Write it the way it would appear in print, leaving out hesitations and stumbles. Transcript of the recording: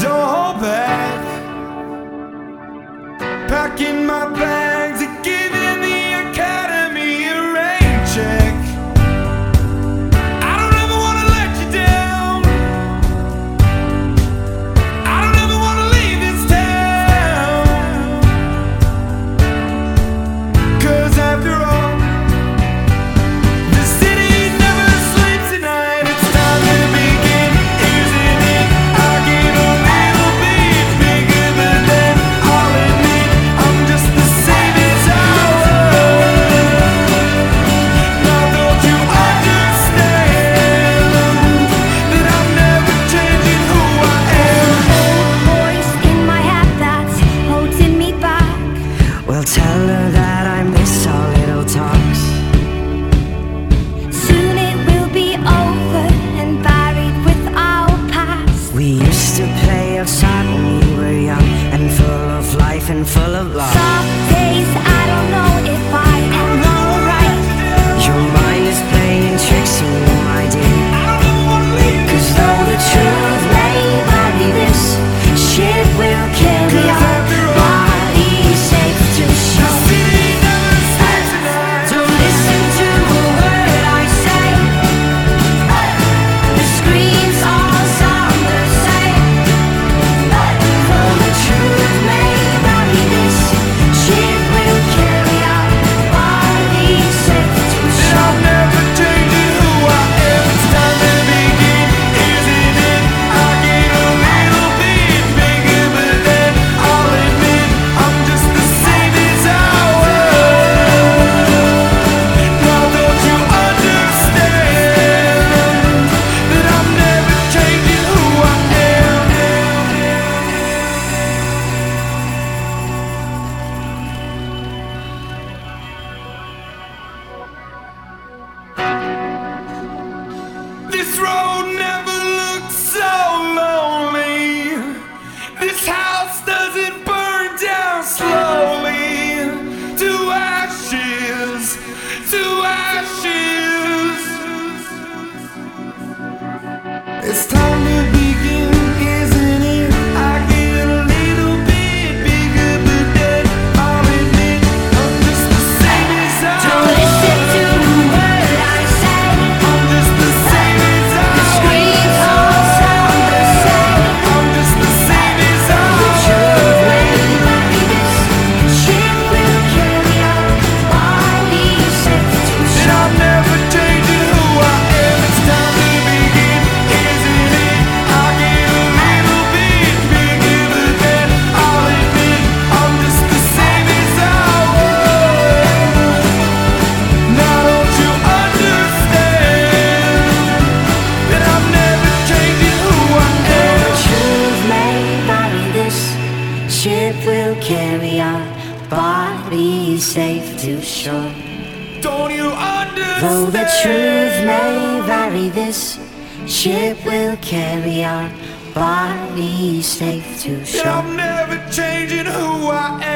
Don't hold back. Packing my bags and giving the academy a rain check. I don't ever wanna let you down. I don't ever wanna leave this town. 'Cause after all, the city never sleeps at night. It's time to begin, isn't it? I get a little bit bigger, but then I'll admit I'm just the same as I was. Now don't you understand that I'm never changing who I am? Old voice in my head that's holding me back. Well, tell her that I miss our little talks. Soon it will be over and buried with our past. We used to play outside when we were young and full of life and full of love. Some days I don't know if I am alright. Your mind is playing tricks on you, my dear. I don't ever wanna leave this 'Cause though the truth may vary, this ship will carry our bodies safe to shore. city never sleeps at night. Don't listen to a word I say. The screams all sound the same. Though the truth may vary, this ship will carry our bodies safe to I'm shore. never changing who I am. It's time to begin, isn't it? I get a little bit bigger, but then I'll admit I'm just the same as I was. Now don't you understand that I'm never changing who I am? This road never looked so lonely. This house doesn't burn down slowly. To ashes, to ashes. It's time to begin, isn't it? I get a little bit bigger, but then I'll admit I'm just the same as I Don't listen to was. a word I say. I'm just the same as I The was. screams all sound the same. I'm just the same as I The was. truth may vary, this ship will carry our bodies safe to And shore. I'm never changing who I am. It's time to begin, isn't it? I get a little bit bigger, but then I'll admit I'm just the same as I was. Now don't you understand that I'm never changing who I am? The truth may vary, this ship will carry our bodies safe to shore. Don't you Though the truth understand? may vary, this ship will carry our bodies safe to That shore. I'm never changing who I am.